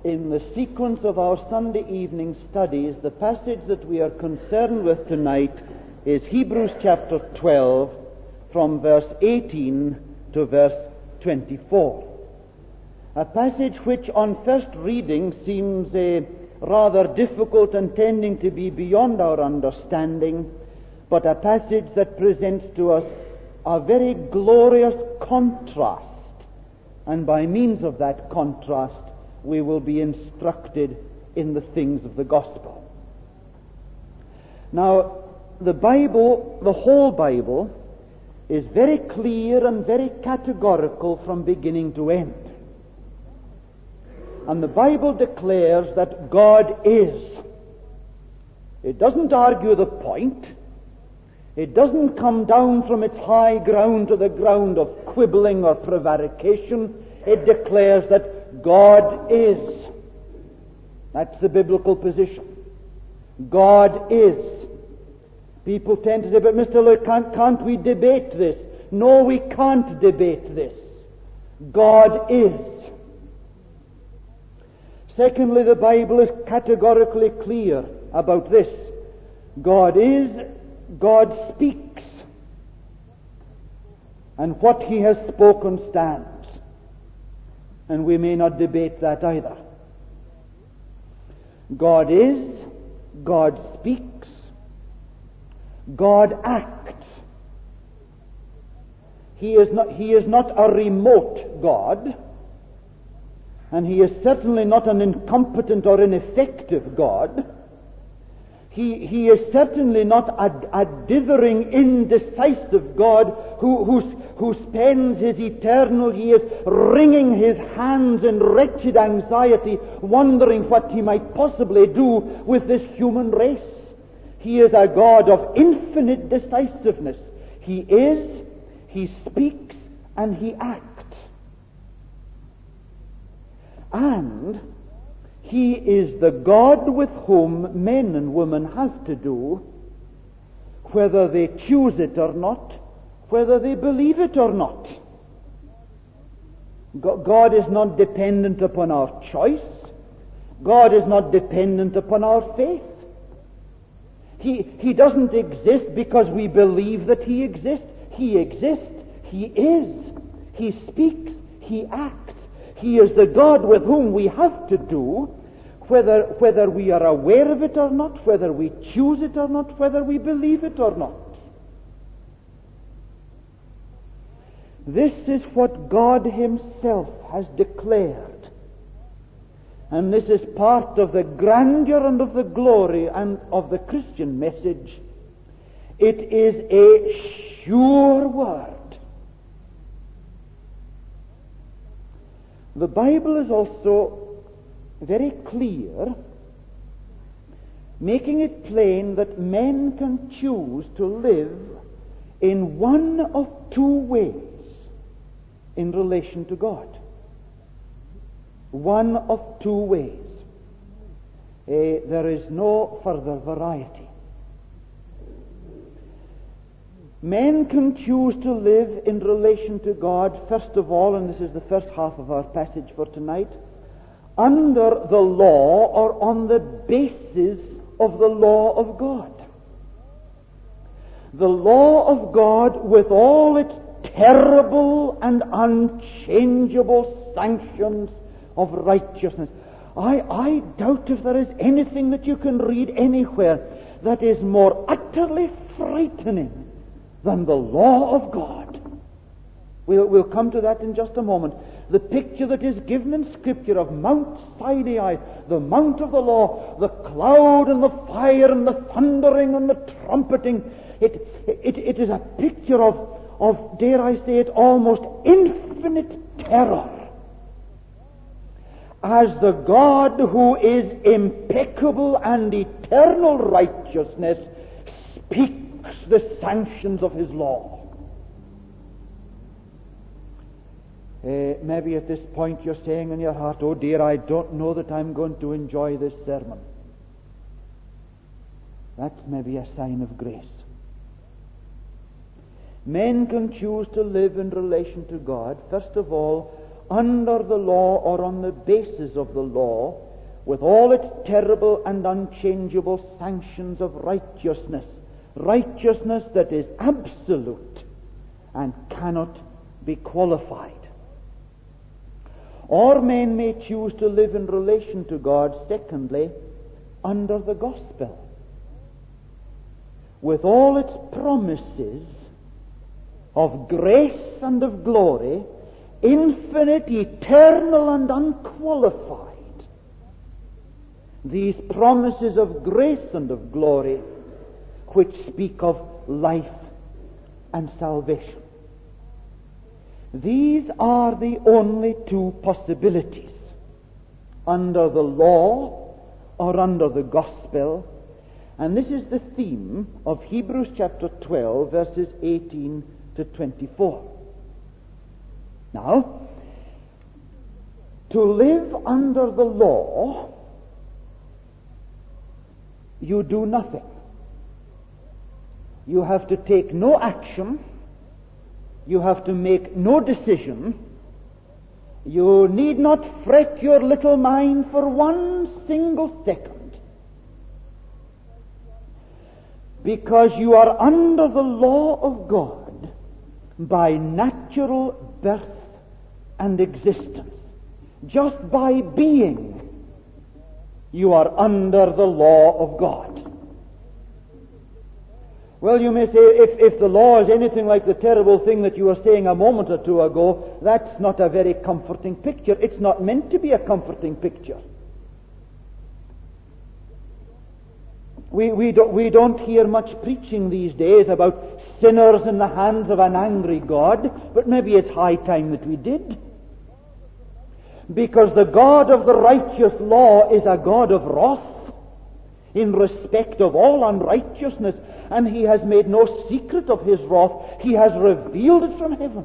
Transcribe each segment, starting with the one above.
In the sequence of our Sunday evening studies, the passage that we are concerned with tonight is Hebrews chapter 12, from verse 18 to verse 24. A passage which on first reading seems rather difficult and tending to be beyond our understanding, but a passage that presents to us a very glorious contrast, and by means of that contrast we will be instructed in the things of the gospel. Now, the Bible, the whole Bible, is very clear and very categorical from beginning to end. And the Bible declares that God is. It doesn't argue the point. It doesn't come down from its high ground to the ground of quibbling or prevarication. It declares that God is. That's the biblical position. God is. People tend to say, but Mr. Lloyd, can't we debate this? No, we can't debate this. God is. Secondly, the Bible is categorically clear about this. God is, God speaks, and what He has spoken stands. And we may not debate that either. God is, God speaks, God acts. He is not a remote God, and He is certainly not an incompetent or ineffective God. He is certainly not a dithering, indecisive God who spends his eternal years wringing his hands in wretched anxiety, wondering what he might possibly do with this human race. He is a God of infinite decisiveness. He is, He speaks, and He acts. And He is the God with whom men and women have to do, whether they choose it or not, whether they believe it or not. God is not dependent upon our choice. God is not dependent upon our faith. He doesn't exist because we believe that He exists. He exists. He is. He speaks. He acts. He is the God with whom we have to do, whether we are aware of it or not, whether we choose it or not, whether we believe it or not. This is what God Himself has declared. And this is part of the grandeur and of the glory and of the Christian message. It is a sure word. The Bible is also very clear, making it plain that men can choose to live in one of two ways in relation to God. One of two ways. There is no further variety. Men can choose to live in relation to God, first of all, and this is the first half of our passage for tonight, under the law or on the basis of the law of God. The law of God with all its terrible and unchangeable sanctions of righteousness. I doubt if there is anything that you can read anywhere that is more utterly frightening than the law of God. We'll come to that in just a moment. The picture that is given in Scripture of Mount Sinai, the mount of the law, the cloud and the fire and the thundering and the trumpeting, it is a picture of, dare I say it, almost infinite terror. As the God who is impeccable and eternal righteousness speaks the sanctions of His law. Maybe at this point you're saying in your heart, oh dear, I don't know that I'm going to enjoy this sermon. That's maybe a sign of grace. Men can choose to live in relation to God, first of all, under the law or on the basis of the law, with all its terrible and unchangeable sanctions of righteousness, righteousness that is absolute and cannot be qualified. Or men may choose to live in relation to God, secondly, under the gospel, with all its promises of grace and of glory, infinite, eternal, and unqualified. These promises of grace and of glory which speak of life and salvation. These are the only two possibilities, under the law or under the gospel, and this is the theme of Hebrews chapter 12, verses 18 to 24. Now, to live under the law, you do nothing. You have to take no action. You have to make no decision. You need not fret your little mind for one single second, because you are under the law of God by natural birth and existence. Just by being, you are under the law of God. Well, you may say, if the law is anything like the terrible thing that you were saying a moment or two ago, that's not a very comforting picture. It's not meant to be a comforting picture. We don't hear much preaching these days about sinners in the hands of an angry God, but maybe it's high time that we did. Because the God of the righteous law is a God of wrath in respect of all unrighteousness, and He has made no secret of His wrath. He has revealed it from heaven.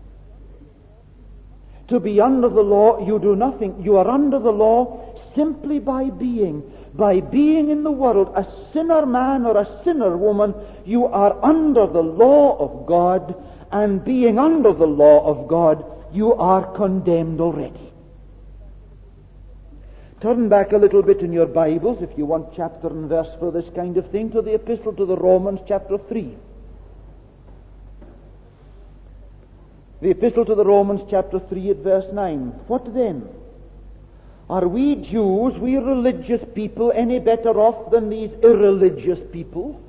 To be under the law, you do nothing. You are under the law simply by being. By being in the world, a sinner man or a sinner woman, you are under the law of God, and being under the law of God, you are condemned already. Turn back a little bit in your Bibles, if you want chapter and verse for this kind of thing, to the Epistle to the Romans, chapter 3. The Epistle to the Romans, chapter 3, at verse 9. What then? Are we Jews, we religious people, any better off than these irreligious people?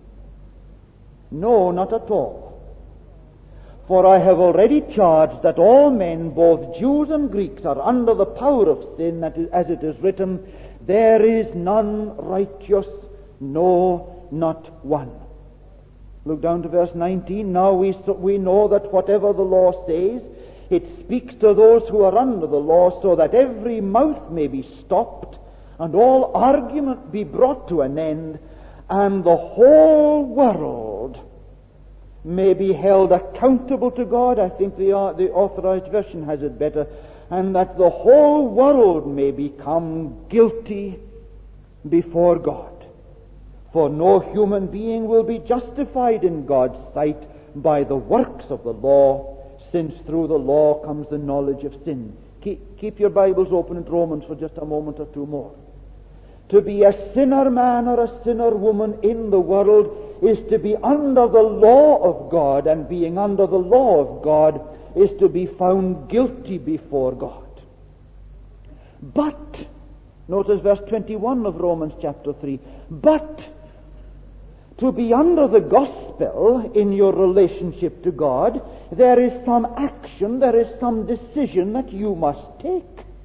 No, not at all. For I have already charged that all men, both Jews and Greeks, are under the power of sin, as it is written, there is none righteous, no, not one. Look down to verse 19. Now we know that whatever the law says, it speaks to those who are under the law, so that every mouth may be stopped, and all argument be brought to an end, and the whole world may be held accountable to God. I think the Authorized Version has it better. And that the whole world may become guilty before God. For no human being will be justified in God's sight by the works of the law, since through the law comes the knowledge of sin. Keep your Bibles open at Romans for just a moment or two more. To be a sinner man or a sinner woman in the world is to be under the law of God, and being under the law of God is to be found guilty before God. But, notice verse 21 of Romans chapter 3, but to be under the gospel in your relationship to God, there is some action, there is some decision that you must take.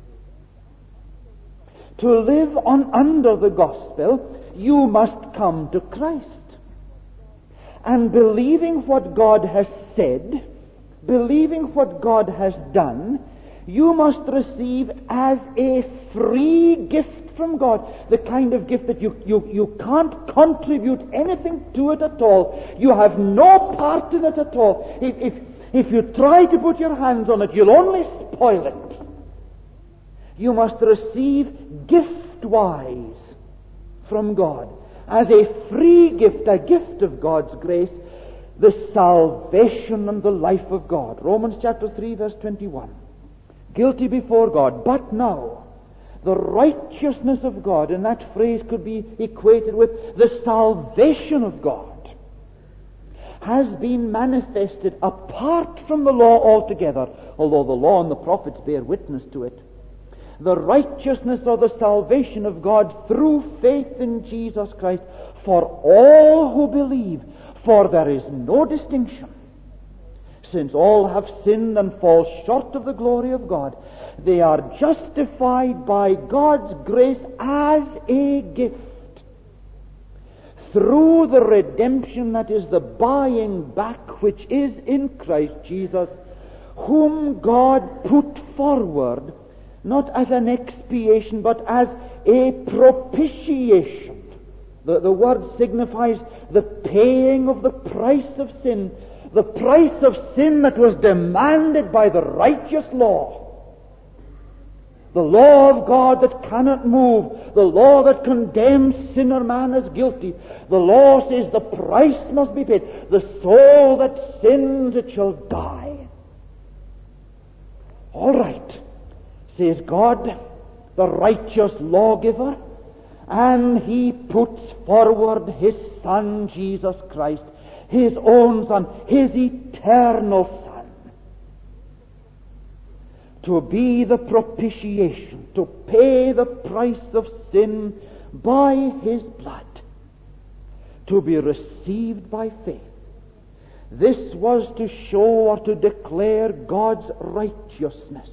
To live under the gospel, you must come to Christ. And believing what God has said, believing what God has done, you must receive as a free gift from God. The kind of gift that you can't contribute anything to it at all. You have no part in it at all. If you try to put your hands on it, you'll only spoil it. You must receive gift-wise from God, as a free gift, a gift of God's grace, the salvation and the life of God. Romans chapter 3, verse 21. Guilty before God. But now, the righteousness of God, and that phrase could be equated with the salvation of God, has been manifested apart from the law altogether, although the law and the prophets bear witness to it. The righteousness or the salvation of God through faith in Jesus Christ for all who believe, for there is no distinction. Since all have sinned and fall short of the glory of God, they are justified by God's grace as a gift through the redemption that is the buying back which is in Christ Jesus, whom God put forward not as an expiation but as a propitiation. The word signifies the paying of the price of sin, the price of sin that was demanded by the righteous law. The law of God that cannot move, the law that condemns sinner man as guilty. The law says the price must be paid. The soul that sins, it shall die. All right, says God, the righteous lawgiver, and He puts forward His Son, Jesus Christ, His own Son, His eternal Son, to be the propitiation, to pay the price of sin by His blood, to be received by faith. This was to show or to declare God's righteousness.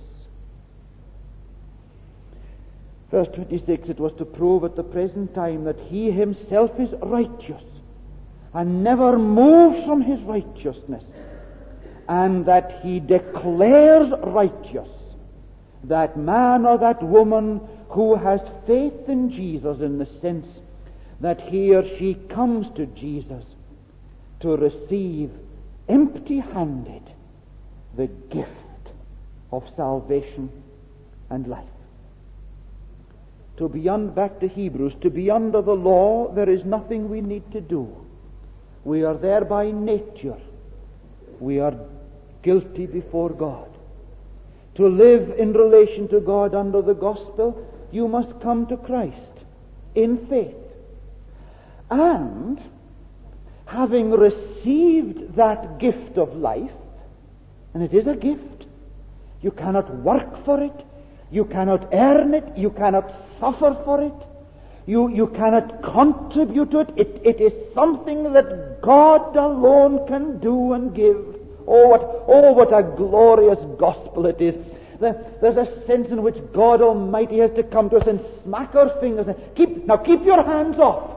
Verse 26, it was to prove at the present time that He Himself is righteous and never moves from His righteousness, and that He declares righteous that man or that woman who has faith in Jesus, in the sense that he or she comes to Jesus to receive empty-handed the gift of salvation and life. Back to Hebrews, to be under the law, there is nothing we need to do. We are there by nature. We are guilty before God. To live in relation to God under the gospel, you must come to Christ in faith. And having received that gift of life, and it is a gift, you cannot work for it, you cannot earn it, you cannot suffer for it, you cannot contribute to it. It is something that God alone can do and give. Oh, what a glorious gospel it is. There's a sense in which God Almighty has to come to us and smack our fingers and keep your hands off.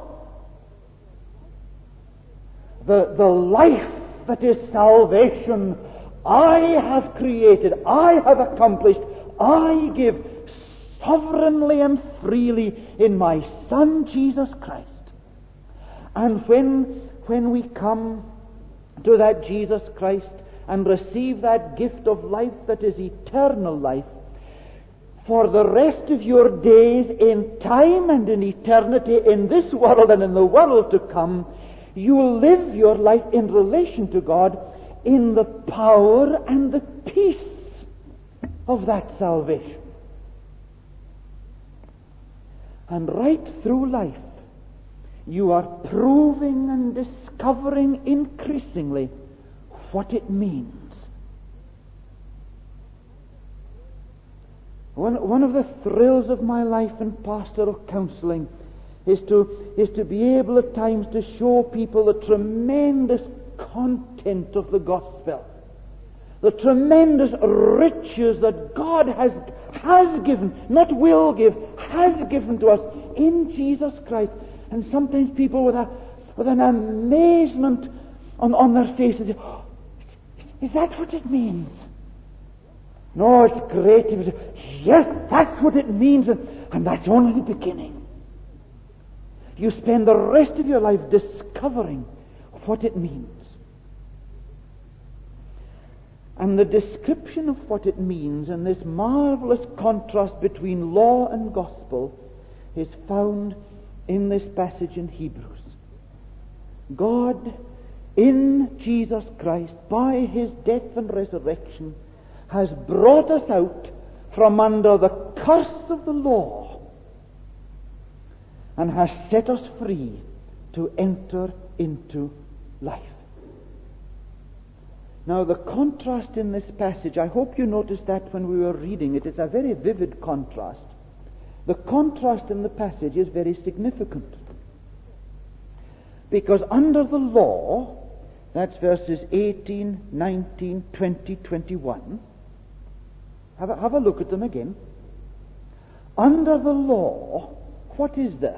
The life that is salvation, I have created, I have accomplished, I give sovereignly and freely in my Son Jesus Christ. And when we come to that Jesus Christ and receive that gift of life that is eternal life, for the rest of your days in time and in eternity, in this world and in the world to come, you will live your life in relation to God in the power and the peace of that salvation. And right through life, you are proving and discovering increasingly what it means. One of the thrills of my life in pastoral counseling is to be able at times to show people the tremendous content of the gospel, the tremendous riches that God has given, not will give, has given to us in Jesus Christ. And sometimes people with an amazement on their faces say, oh, is that what it means? No, it's great. Yes, that's what it means, and that's only the beginning. You spend the rest of your life discovering what it means. And the description of what it means and this marvelous contrast between law and gospel is found in this passage in Hebrews. God, in Jesus Christ, by His death and resurrection, has brought us out from under the curse of the law and has set us free to enter into life. Now, the contrast in this passage, I hope you noticed that when we were reading it. It's a very vivid contrast. The contrast in the passage is very significant. Because under the law, that's verses 18, 19, 20, 21. Have a look at them again. Under the law, what is there?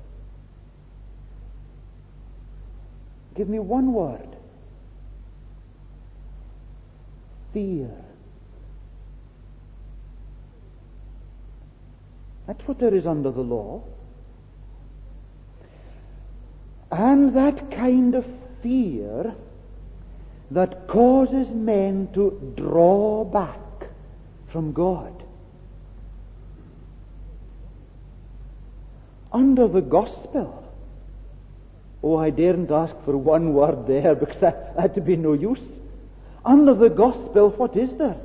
Give me one word. Fear. That's what there is under the law. And that kind of fear that causes men to draw back from God. Under the gospel, I daren't ask for one word there because that would be no use. Under the gospel, what is there?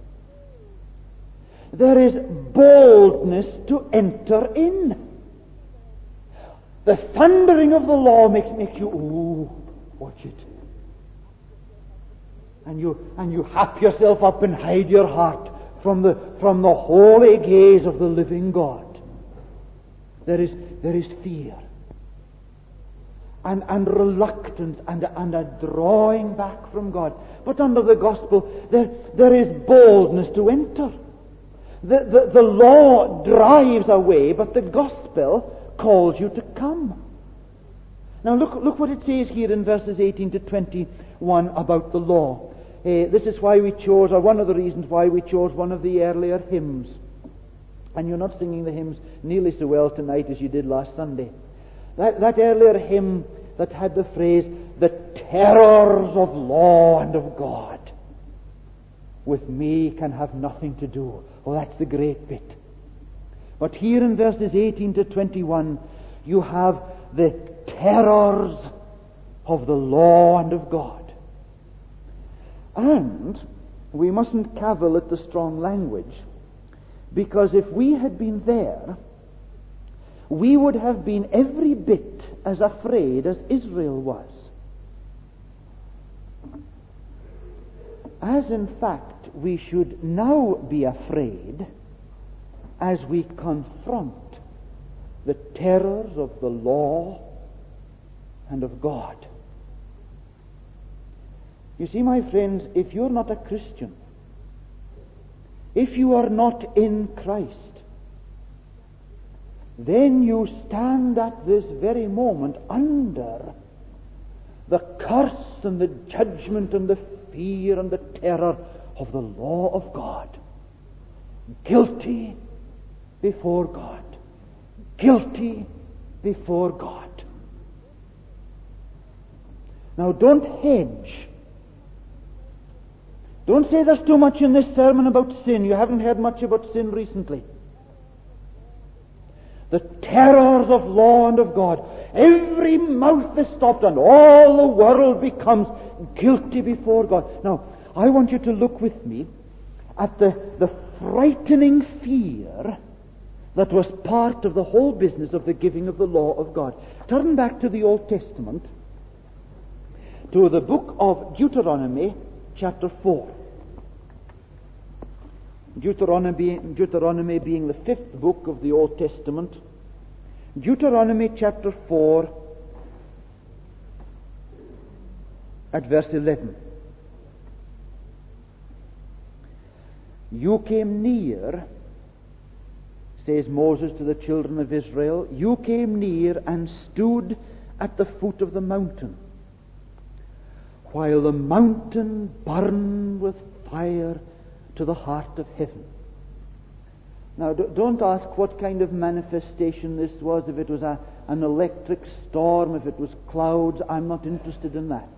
There is boldness to enter in. The thundering of the law makes you, watch it. And you hap yourself up and hide your heart from the holy gaze of the living God. There is fear and reluctance and a drawing back from God. But under the gospel, there is boldness to enter. The law drives away, but the gospel calls you to come. Now look what it says here in verses 18 to 21 about the law. This is why we chose, or one of the reasons why we chose one of the earlier hymns. And you're not singing the hymns nearly so well tonight as you did last Sunday. That earlier hymn that had the phrase, the terrors of law and of God with me can have nothing to do. That's the great bit. But here in verses 18 to 21, you have the terrors of the law and of God. And we mustn't cavil at the strong language, because if we had been there, we would have been every bit as afraid as Israel was. As in fact we should now be afraid as we confront the terrors of the law and of God. You see, my friends, if you're not a Christian, if you are not in Christ, then you stand at this very moment under the curse and the judgment and the fear and the terror of the law of God. Guilty before God. Guilty before God. Now don't hedge. Don't say there's too much in this sermon about sin. You haven't heard much about sin recently. The terrors of law and of God. Every mouth is stopped and all the world becomes guilty before God. Now, I want you to look with me at the frightening fear that was part of the whole business of the giving of the law of God. Turn back to the Old Testament, to the book of Deuteronomy, chapter 4. Deuteronomy being the fifth book of the Old Testament. Deuteronomy chapter 4 at verse 11. You came near, says Moses to the children of Israel, you came near and stood at the foot of the mountain, while the mountain burned with fire to the heart of heaven. Now, don't ask what kind of manifestation this was, if it was an electric storm, if it was clouds. I'm not interested in that.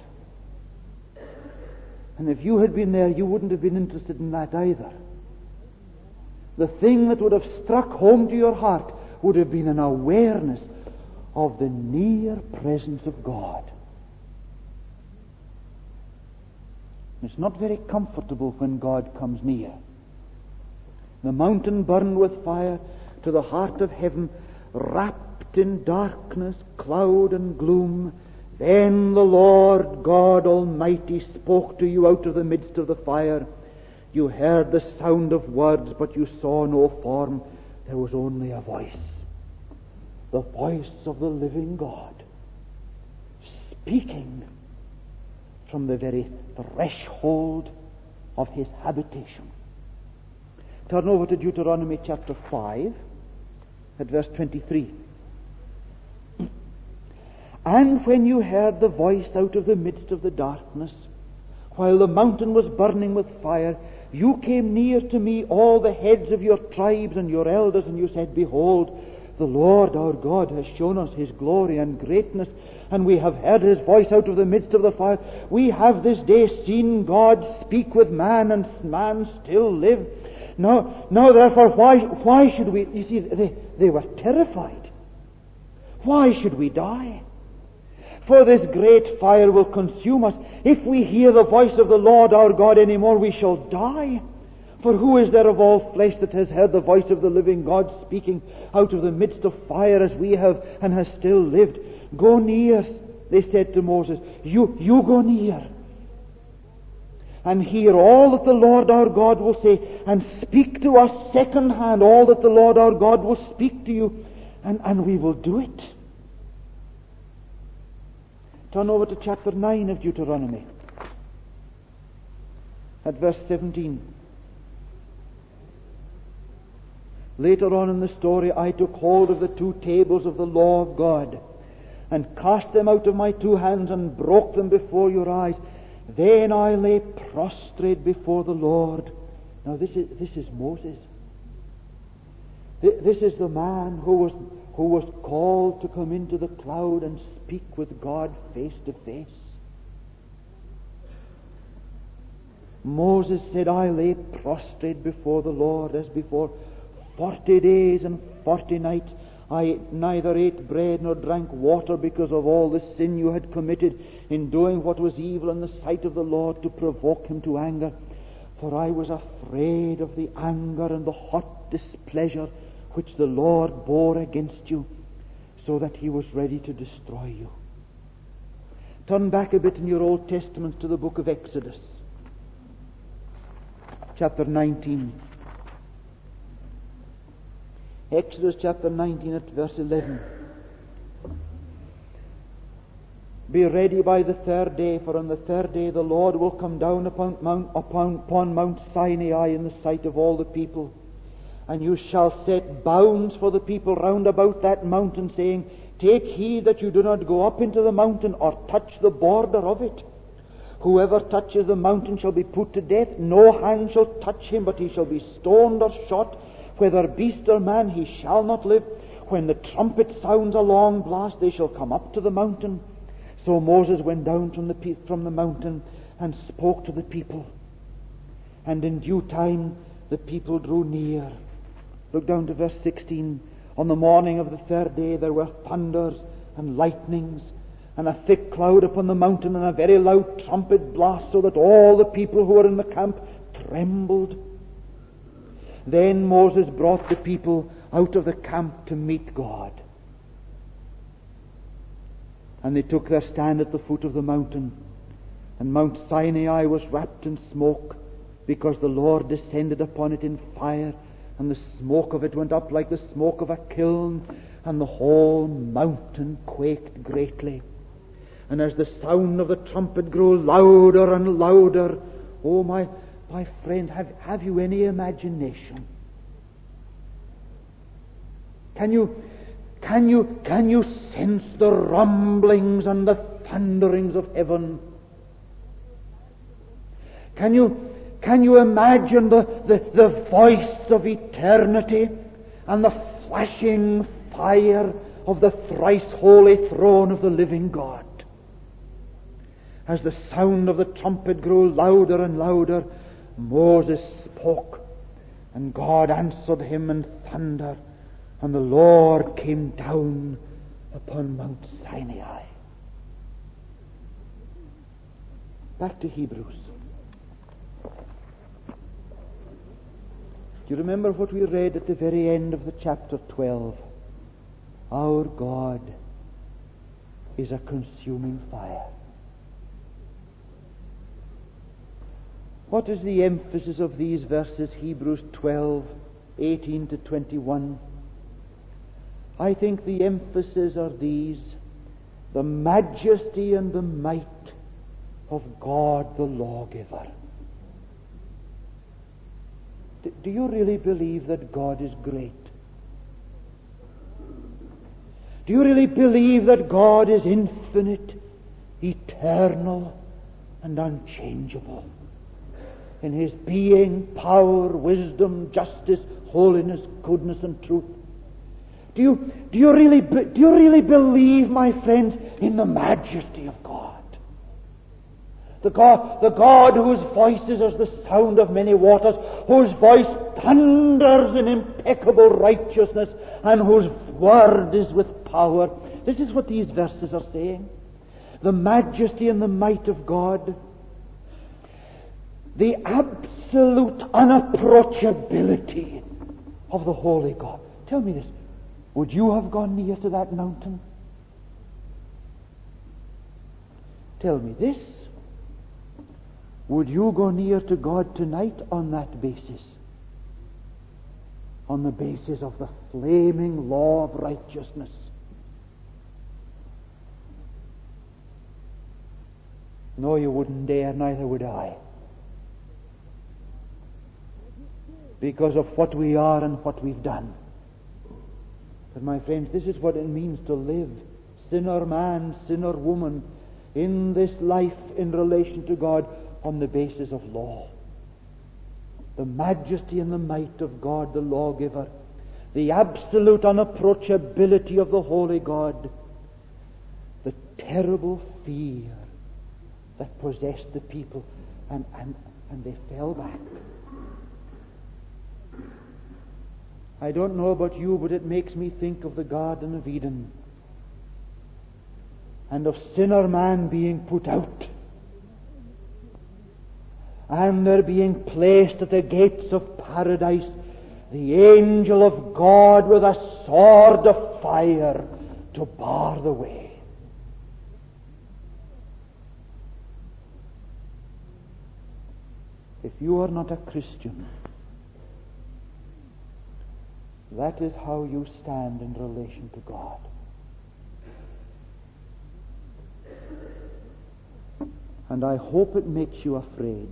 And if you had been there, you wouldn't have been interested in that either. The thing that would have struck home to your heart would have been an awareness of the near presence of God. It's not very comfortable when God comes near. The mountain burned with fire to the heart of heaven, wrapped in darkness, cloud, and gloom. Then the Lord God Almighty spoke to you out of the midst of the fire. You heard the sound of words, but you saw no form. There was only a voice. The voice of the living God, speaking from the very threshold of his habitation. Turn over to Deuteronomy chapter 5 at verse 23. And when you heard the voice out of the midst of the darkness, while the mountain was burning with fire, you came near to me, all the heads of your tribes and your elders, and you said, Behold, the Lord our God has shown us his glory and greatness, and we have heard his voice out of the midst of the fire. We have this day seen God speak with man, and man still live. Now therefore, why should we... You see, they were terrified. Why should we die? For this great fire will consume us. If we hear the voice of the Lord our God any more, we shall die. For who is there of all flesh that has heard the voice of the living God speaking out of the midst of fire as we have, and has still lived? Go near, they said to Moses. You go near and hear all that the Lord our God will say, and speak to us second hand all that the Lord our God will speak to you, and we will do it. Turn over to chapter 9 of Deuteronomy at verse 17. Later on in the story, I took hold of the two tables of the law of God and cast them out of my two hands and broke them before your eyes. Then I lay prostrate before the Lord. Now this is Moses. This is the man who was called to come into the cloud and speak with God face to face. Moses said, I lay prostrate before the Lord as before. 40 days and 40 nights I neither ate bread nor drank water, because of all the sin you had committed in doing what was evil in the sight of the Lord, to provoke him to anger. For I was afraid of the anger and the hot displeasure which the Lord bore against you, so that he was ready to destroy you. Turn back a bit in your Old Testament to the book of Exodus, chapter 19. Exodus chapter 19 at verse 11. Be ready by the third day, for on the third day the Lord will come down upon Mount Sinai in the sight of all the people. And you shall set bounds for the people round about that mountain, saying, Take heed that you do not go up into the mountain or touch the border of it. Whoever touches the mountain shall be put to death. No hand shall touch him, but he shall be stoned or shot. Whether beast or man, he shall not live. When the trumpet sounds a long blast, they shall come up to the mountain. So Moses went down from the mountain and spoke to the people. And in due time the people drew near. Look down to verse 16. On the morning of the third day there were thunders and lightnings, and a thick cloud upon the mountain, and a very loud trumpet blast, so that all the people who were in the camp trembled. Then Moses brought the people out of the camp to meet God. And they took their stand at the foot of the mountain. And Mount Sinai was wrapped in smoke, because the Lord descended upon it in fire, and the smoke of it went up like the smoke of a kiln, and the whole mountain quaked greatly. And as the sound of the trumpet grew louder and louder, oh my friend, have you any imagination? Can you sense the rumblings and the thunderings of heaven? Can you imagine the voice of eternity and the flashing fire of the thrice holy throne of the living God? As the sound of the trumpet grew louder and louder, Moses spoke, and God answered him in thunder, and the Lord came down upon Mount Sinai. Back to Hebrews. Do you remember what we read at the very end of the chapter 12? Our God is a consuming fire. What is the emphasis of these verses, Hebrews 12, 18 to 21? I think the emphasis are these: the majesty and the might of God the lawgiver. Do you really believe that God is great? Do you really believe that God is infinite, eternal, and unchangeable in His being, power, wisdom, justice, holiness, goodness, and truth? Do you really believe, my friends, in the majesty of God? The God whose voice is as the sound of many waters, whose voice thunders in impeccable righteousness, and whose word is with power. This is what these verses are saying. The majesty and the might of God. The absolute unapproachability of the holy God. Tell me this. Would you have gone near to that mountain? Tell me this. Would you go near to God tonight on that basis? On the basis of the flaming law of righteousness. No, you wouldn't dare, neither would I. Because of what we are and what we've done. But my friends, this is what it means to live, sinner man, sinner woman, in this life in relation to God on the basis of law. The majesty and the might of God the lawgiver, the absolute unapproachability of the holy God, the terrible fear that possessed the people, and they fell back. I don't know about you, but it makes me think of the Garden of Eden and of sinner man being put out, and there being placed at the gates of paradise the angel of God with a sword of fire to bar the way. If you are not a Christian, that is how you stand in relation to God. And I hope it makes you afraid.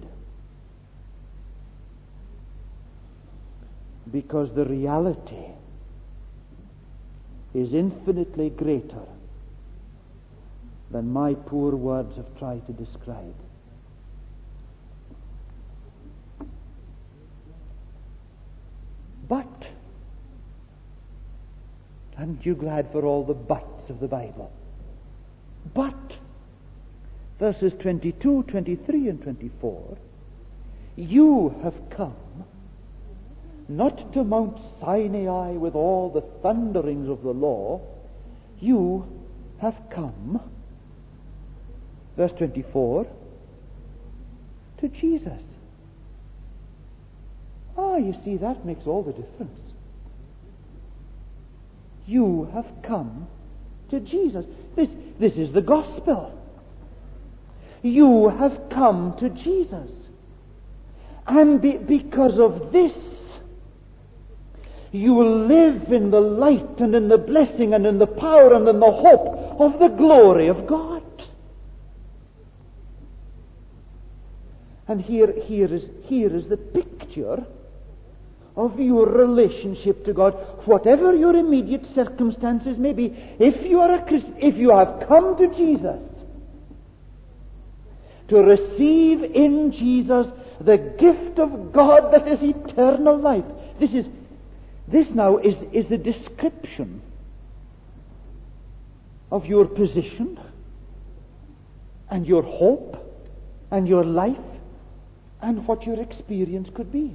Because the reality is infinitely greater than my poor words have tried to describe. But, aren't you glad for all the buts of the Bible? But, verses 22, 23, and 24, you have come not to Mount Sinai with all the thunderings of the law. You have come, verse 24, to Jesus. You see, that makes all the difference. You have come to Jesus. This is the gospel. You have come to Jesus. And because of this, you will live in the light and in the blessing and in the power and in the hope of the glory of God. And here is the picture of your relationship to God, whatever your immediate circumstances may be. If you are a Christian, if you have come to Jesus, to receive in Jesus the gift of God that is eternal life. This now is the description of your position and your hope and your life and what your experience could be.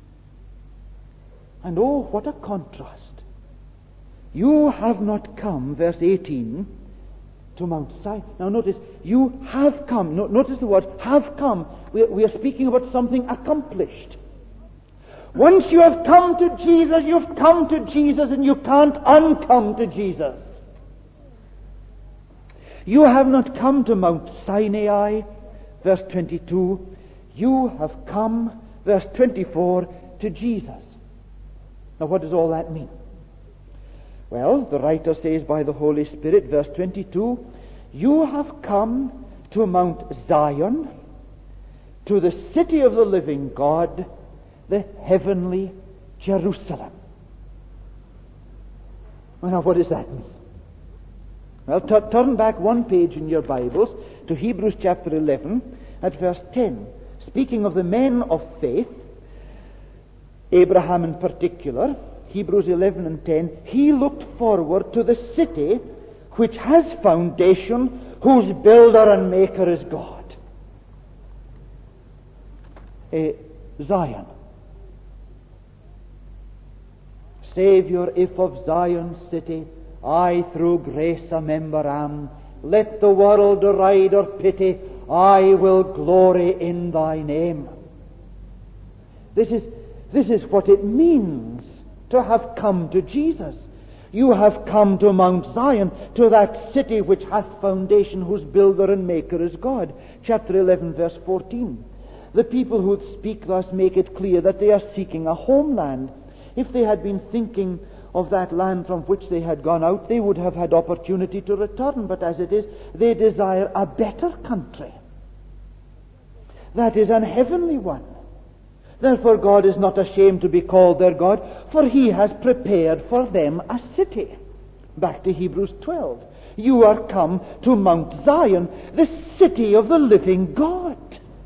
And oh, what a contrast. You have not come, verse 18, to Mount Sinai. Now notice, you have come. Notice the word, have come. We are speaking about something accomplished. Once you have come to Jesus, you've come to Jesus, and you can't uncome to Jesus. You have not come to Mount Sinai, verse 22. You have come, verse 24, to Jesus. Now what does all that mean? Well, the writer says by the Holy Spirit, verse 22, you have come to Mount Zion, to the city of the living God, the heavenly Jerusalem. Well, now what does that mean? Well, turn back one page in your Bibles to Hebrews chapter 11 at verse 10. Speaking of the men of faith, Abraham in particular, Hebrews 11 and 10, he looked forward to the city which has foundation, whose builder and maker is God. Zion. Saviour, if of Zion's city I through grace a member am, let the world deride or pity, I will glory in thy name. This is what it means to have come to Jesus. You have come to Mount Zion, to that city which hath foundation, whose builder and maker is God. Chapter 11, verse 14. The people who speak thus make it clear that they are seeking a homeland. If they had been thinking of that land from which they had gone out, they would have had opportunity to return. But as it is, they desire a better country. That is an heavenly one. Therefore God is not ashamed to be called their God, for He has prepared for them a city. Back to Hebrews 12. You are come to Mount Zion, the city of the living God.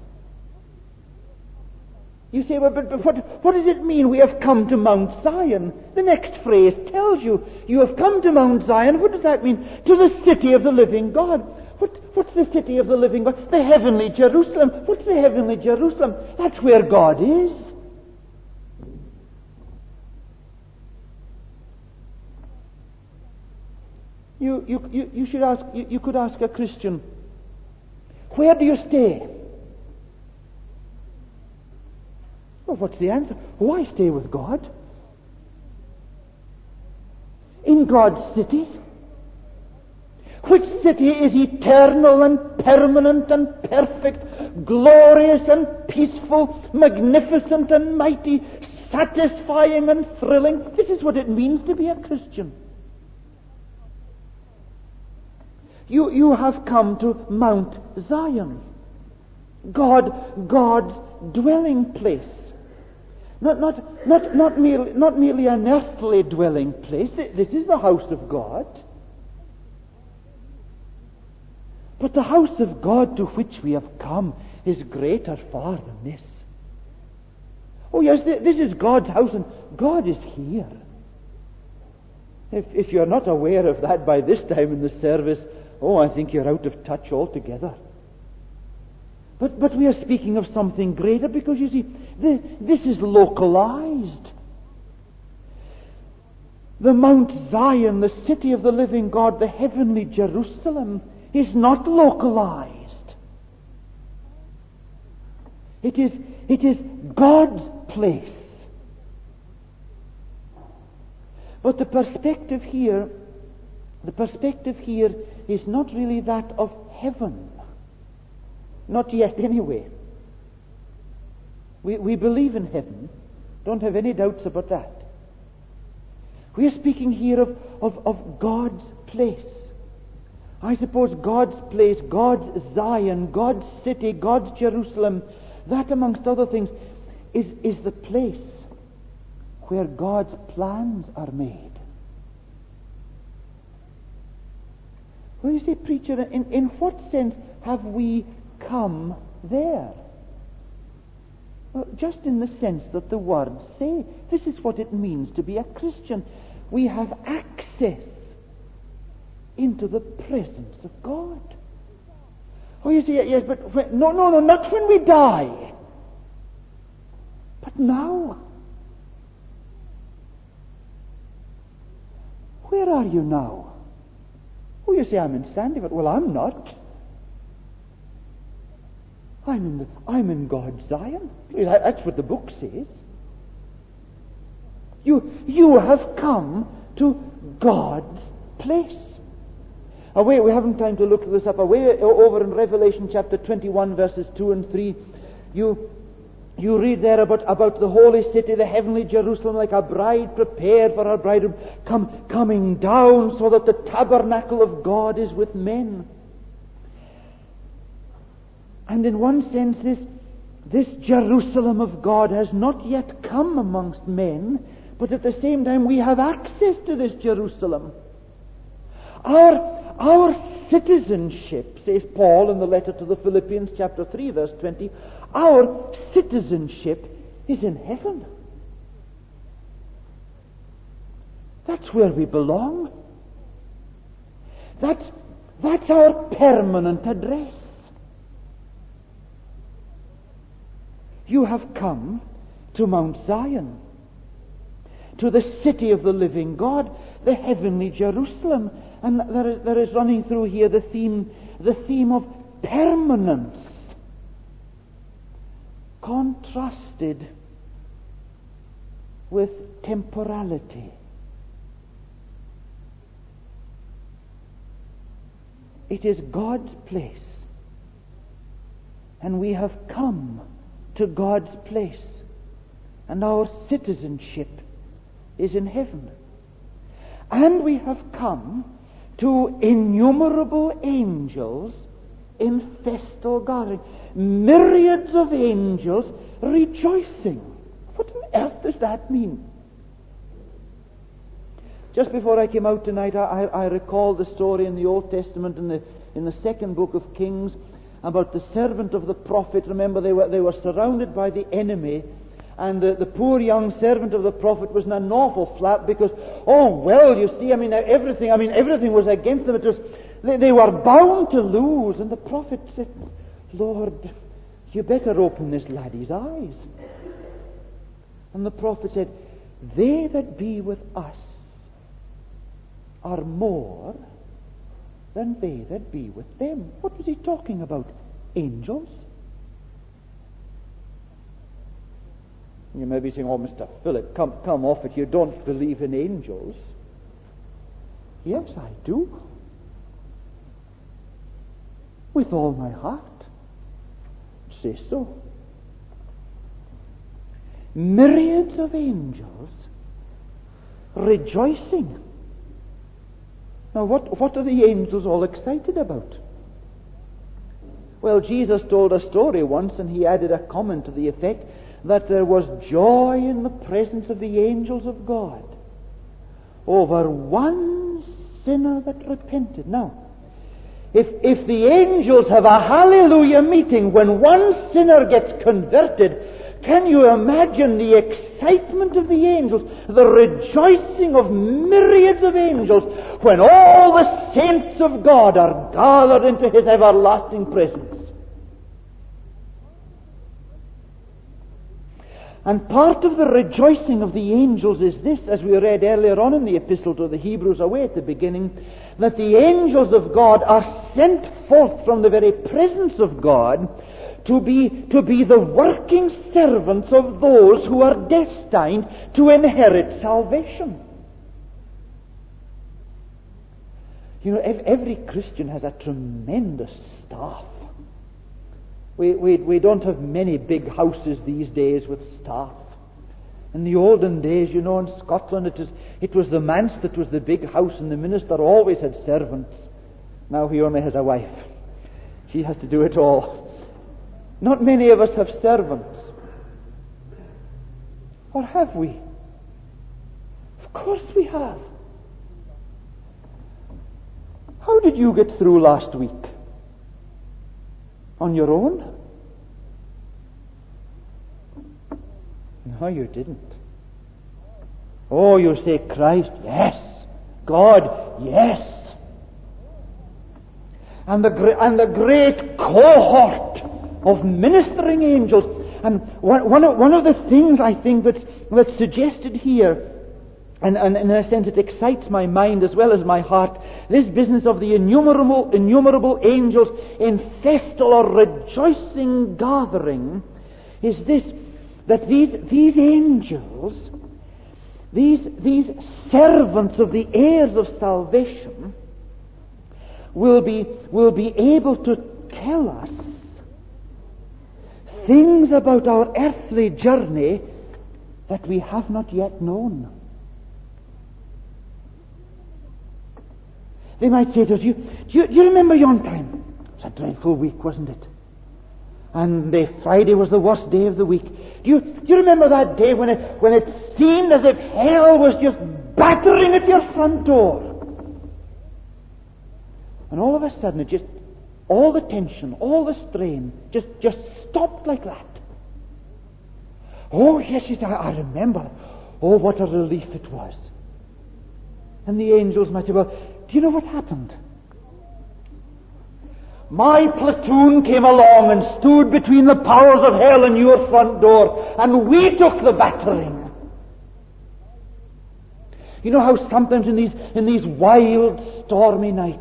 You say, well, but what does it mean we have come to Mount Zion? The next phrase tells you, you have come to Mount Zion. What does that mean? To the city of the living God. What's the city of the living God? The heavenly Jerusalem. What's the heavenly Jerusalem? That's where God is. You should ask. You could ask a Christian, where do you stay? Well, what's the answer? Oh, I stay with God. In God's city. Which city is eternal and permanent and perfect, glorious and peaceful, magnificent and mighty, satisfying and thrilling? This is what it means to be a Christian. You have come to Mount Zion, God's dwelling place. Not merely an earthly dwelling place. This is the house of God. But the house of God to which we have come is greater far than this. Oh yes, this is God's house, and God is here. If you're not aware of that by this time in the service, I think you're out of touch altogether. But we are speaking of something greater, because you see, this is localized. The Mount Zion, the city of the living God, the heavenly Jerusalem, is not localized. It is God's place. But the perspective here is not really that of heaven. Not yet, anyway. We believe in heaven. Don't have any doubts about that. We are speaking here of God's place. I suppose God's place, God's Zion, God's city, God's Jerusalem, that amongst other things is the place where God's plans are made. Well, you say, preacher, in what sense have we come there? Well, just in the sense that the words say. This is what it means to be a Christian. We have access into the presence of God. Oh, you see, yes, but no, not when we die. But now. Where are you now? Oh, you say, I'm in Sandyford. Well, I'm not. I'm in God's Zion. That's what the book says. You have come to God's place. Away, we haven't time to look this up. Away over in Revelation chapter 21, verses 2 and 3, you read there about the holy city, the heavenly Jerusalem, like a bride prepared for her bridegroom, coming down so that the tabernacle of God is with men. And in one sense, this Jerusalem of God has not yet come amongst men, but at the same time we have access to this Jerusalem. Our citizenship, says Paul in the letter to the Philippians, chapter 3, verse 20, our citizenship is in heaven. That's where we belong. That's our permanent address. You have come to Mount Zion, to the city of the living God, the heavenly Jerusalem. And there is running through here the theme of permanence, contrasted with temporality. It is God's place, and we have come to God's place, and our citizenship is in heaven. And we have come to innumerable angels in festal gathering, myriads of angels rejoicing. What on earth does that mean? Just before I came out tonight, I recalled the story in the Old Testament in the second book of Kings about the servant of the prophet. Remember, they were surrounded by the enemy, and the poor young servant of the prophet was in an awful flat because, everything was against them. They were bound to lose. And the prophet said, Lord, you better open this laddie's eyes. And the prophet said, they that be with us are more than they that be with them. What was he talking about? Angels? You may be saying, oh, Mr. Philip, come off it. You don't believe in angels. Yes, I do. With all my heart. Say so. Myriads of angels rejoicing. Now, what are the angels all excited about? Well, Jesus told a story once, and he added a comment to the effect that there was joy in the presence of the angels of God over one sinner that repented. Now, if the angels have a hallelujah meeting when one sinner gets converted, can you imagine the excitement of the angels, the rejoicing of myriads of angels when all the saints of God are gathered into His everlasting presence? And part of the rejoicing of the angels is this, as we read earlier on in the epistle to the Hebrews away at the beginning, that the angels of God are sent forth from the very presence of God to be the working servants of those who are destined to inherit salvation. You know, every Christian has a tremendous staff. We don't have many big houses these days with staff. In the olden days, you know, in Scotland, it was the manse that was the big house, and the minister always had servants. Now he only has a wife. She has to do it all. Not many of us have servants. Or have we? Of course we have. How did you get through last week? On your own? No, you didn't. Oh, you say Christ, yes. God, yes. And the great cohort of ministering angels. And one of the things I think that's suggested here, and in a sense it excites my mind as well as my heart, this business of the innumerable angels in festal or rejoicing gathering, is this, that these angels, these servants of the heirs of salvation will be able to tell us things about our earthly journey that we have not yet known. They might say to us, do you remember yon time? It was a dreadful week, wasn't it? And Friday was the worst day of the week. Do you remember that day when it seemed as if hell was just battering at your front door? And all of a sudden, all the tension, all the strain, just stopped like that. Oh, yes, I remember. Oh, what a relief it was. And the angels might say, well, do you know what happened? My platoon came along and stood between the powers of hell and your front door, and we took the battering. You know how sometimes in these wild, stormy nights,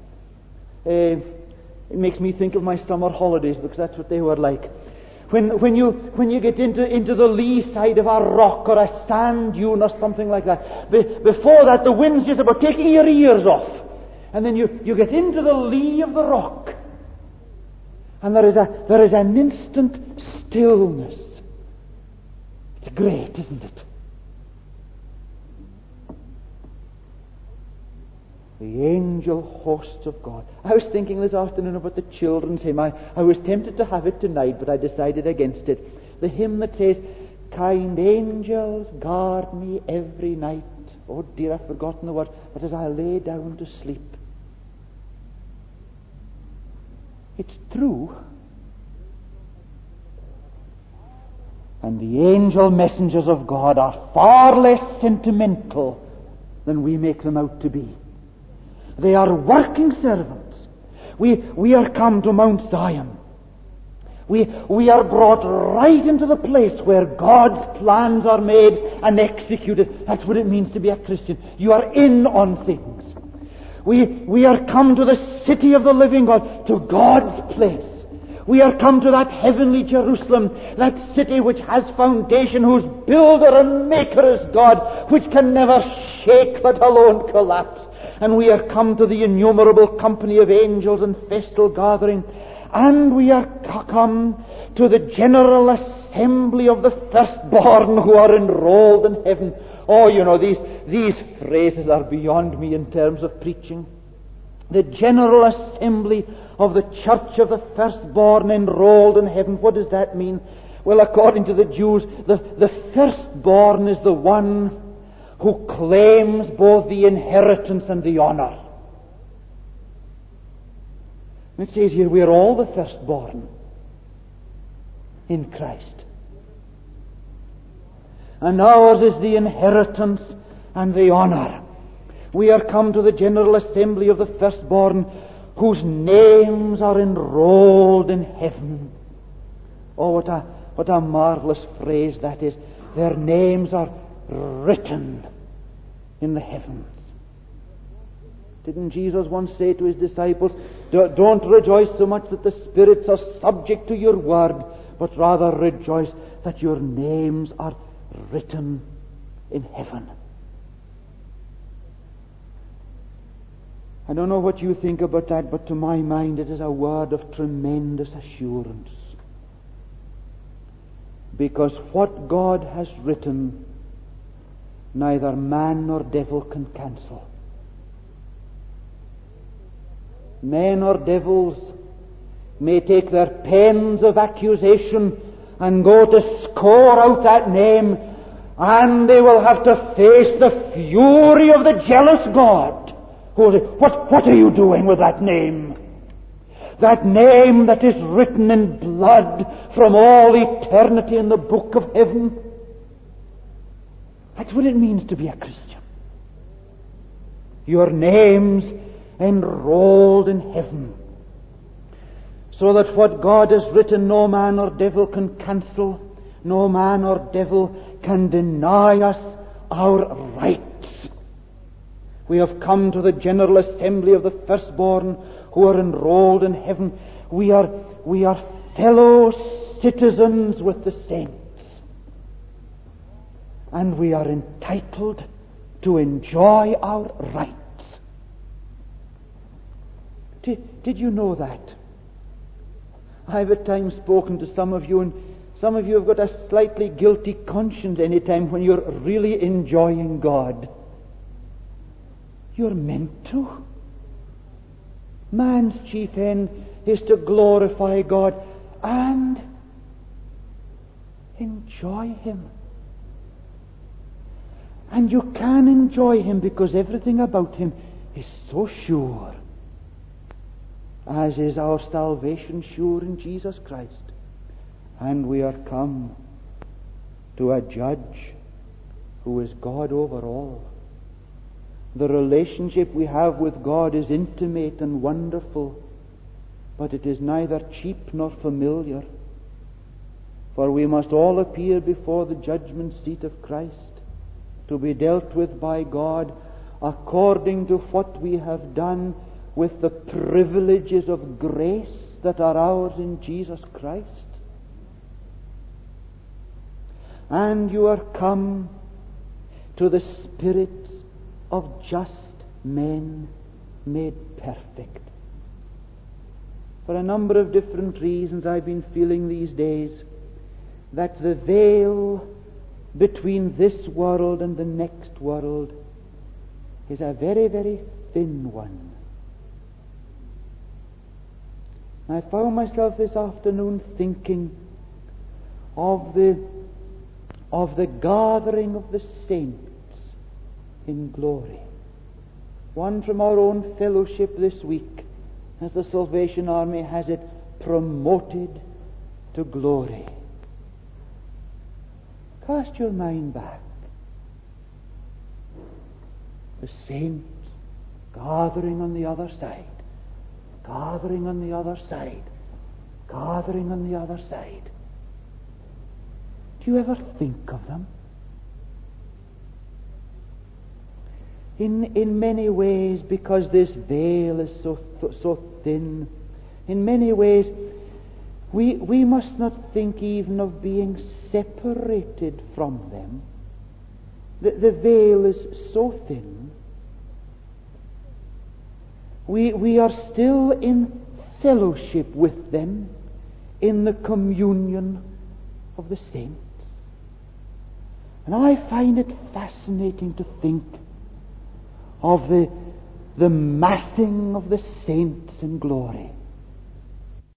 it makes me think of my summer holidays, because that's what they were like. When you get into the lee side of a rock or a sand dune or something like that, before that the wind's just about taking your ears off, and then you get into the lee of the rock, and there is an instant stillness. It's great, isn't it? The angel hosts of God. I was thinking this afternoon about the children's hymn. I was tempted to have it tonight, but I decided against it. The hymn that says, kind angels guard me every night. Oh dear, I've forgotten the word. But as I lay down to sleep. It's true. And the angel messengers of God are far less sentimental than we make them out to be. They are working servants. We are come to Mount Zion. We are brought right into the place where God's plans are made and executed. That's what it means to be a Christian. You are in on things. We are come to the city of the living God, to God's place. We are come to that heavenly Jerusalem, that city which has foundation, whose builder and maker is God, which can never shake, let alone collapse. And we are come to the innumerable company of angels and festal gathering. And we are come to the general assembly of the firstborn who are enrolled in heaven. Oh, you know, these phrases are beyond me in terms of preaching. The general assembly of the church of the firstborn enrolled in heaven. What does that mean? Well, according to the Jews, the firstborn is the one who claims both the inheritance and the honor. It says here, we are all the firstborn in Christ. And ours is the inheritance and the honor. We are come to the general assembly of the firstborn, whose names are enrolled in heaven. Oh, what a marvelous phrase that is. Their names are written in the heavens. Didn't Jesus once say to his disciples, don't rejoice so much that the spirits are subject to your word, but rather rejoice that your names are written in heaven. I don't know what you think about that, but to my mind it is a word of tremendous assurance. Because what God has written, neither man nor devil can cancel. Men or devils may take their pens of accusation and go to score out that name, and they will have to face the fury of the jealous God, who will say, what are you doing with that name? That name that is written in blood from all eternity in the book of heaven. That's what it means to be a Christian. Your name's enrolled in heaven, so that what God has written no man or devil can cancel, no man or devil can deny us our rights. We have come to the general assembly of the firstborn who are enrolled in heaven. We are fellow citizens with the saints. and we are entitled to enjoy our rights. Did you know that? I've at times spoken to some of you, and some of you have got a slightly guilty conscience any time when you're really enjoying God. You're meant to. Man's chief end is to glorify God and enjoy Him. And you can enjoy Him because everything about Him is so sure, as is our salvation sure in Jesus Christ. And we are come to a judge who is God over all. The relationship we have with God is intimate and wonderful, but it is neither cheap nor familiar. For we must all appear before the judgment seat of Christ, to be dealt with by God according to what we have done with the privileges of grace that are ours in Jesus Christ. And you are come to the spirits of just men made perfect. For a number of different reasons, I've been feeling these days that the veil between this world and the next world is a very, very thin one. I found myself this afternoon thinking of the gathering of the saints in glory. One from our own fellowship this week, as the Salvation Army has it, promoted to glory. Cast your mind back. The saints gathering on the other side, gathering on the other side, gathering on the other side. Do you ever think of them? In many ways, because this veil is so thin, in many ways we must not think even of being separated from them. The veil is so thin. We are still in fellowship with them in the communion of the saints. And I find it fascinating to think of the massing of the saints in glory.